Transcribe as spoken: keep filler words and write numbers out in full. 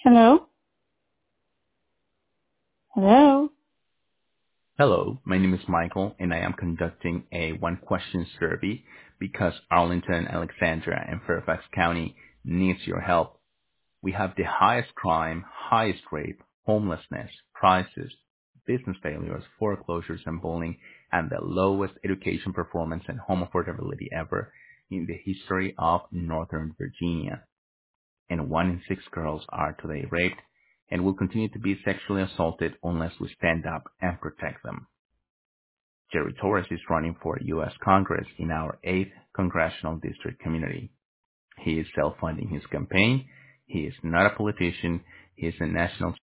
Hello? Hello? Hello, my name is Michael, and I am conducting a one-question survey because Arlington, Alexandria, and Fairfax County needs your help. We have the highest crime, highest rape, homelessness, prices, business failures, foreclosures, and bullying, and the lowest education performance and home affordability ever in the history of Northern Virginia. And one in six girls are today raped and will continue to be sexually assaulted unless we stand up and protect them. Jerry Torres is running for U S Congress in our eighth Congressional District community. He is self-funding his campaign. He is not a politician. He is a national